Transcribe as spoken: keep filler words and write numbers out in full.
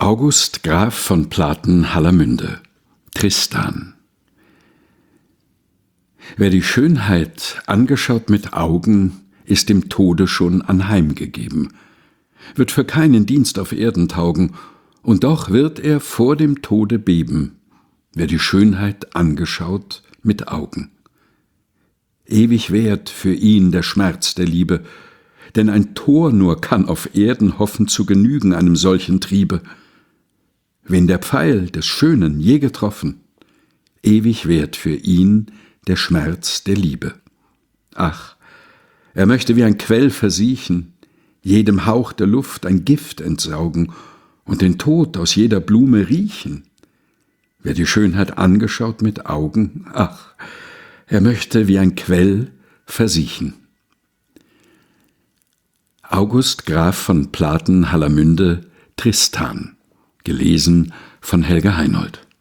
August Graf von Platen-Hallermünde, Tristan. Wer die Schönheit angeschaut mit Augen, ist dem Tode schon anheimgegeben, wird für keinen Dienst auf Erden taugen, und doch wird er vor dem Tode beben, wer die Schönheit angeschaut mit Augen. Ewig währt für ihn der Schmerz der Liebe, denn ein Tor nur kann auf Erden hoffen zu genügen einem solchen Triebe. Wen der Pfeil des Schönen je getroffen, ewig währt für ihn der Schmerz der Liebe. Ach, er möchte wie ein Quell versiechen, jedem Hauch der Luft ein Gift entsaugen und den Tod aus jeder Blume riechen. Wer die Schönheit angeschaut mit Augen, ach, er möchte wie ein Quell versiechen. August Graf von Platen-Hallermünde, Tristan, gelesen von Helga Heinold.